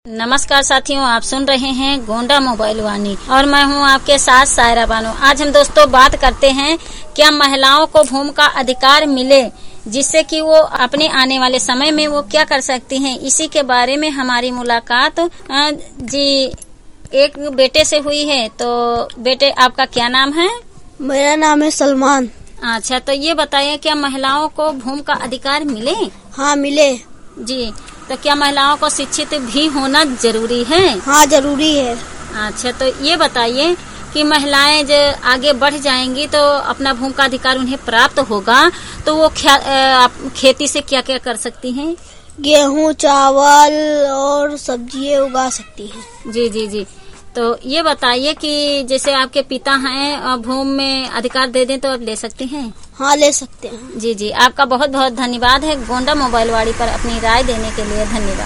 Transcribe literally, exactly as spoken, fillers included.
नमस्कार साथियों, आप सुन रहे हैं गोंडा मोबाइल वाणी और मैं हूं आपके साथ सायरा बानो। आज हम दोस्तों बात करते हैं क्या महिलाओं को भूमि का अधिकार मिले, जिससे कि वो अपने आने वाले समय में वो क्या कर सकती हैं। इसी के बारे में हमारी मुलाकात जी एक बेटे से हुई है। तो बेटे, आपका क्या नाम है? मेरा नाम है सलमान। अच्छा, तो ये बताइए क्या महिलाओं को भूमि का अधिकार मिले? हाँ, मिले जी। तो क्या महिलाओं को शिक्षित भी होना जरूरी है? हाँ, जरूरी है। अच्छा, तो ये बताइए कि महिलाएं जो आगे बढ़ जाएंगी तो अपना भूमि का अधिकार उन्हें प्राप्त होगा, तो वो खेती से क्या क्या कर सकती हैं? गेहूँ, चावल और सब्जियाँ उगा सकती हैं। जी जी जी। तो ये बताइए कि जैसे आपके पिता हैं, भूमि में अधिकार दे दें तो आप ले सकते हैं? हाँ, ले सकते हैं। जी जी, आपका बहुत बहुत धन्यवाद है गोंडा मोबाइल वाणी पर अपनी राय देने के लिए। धन्यवाद।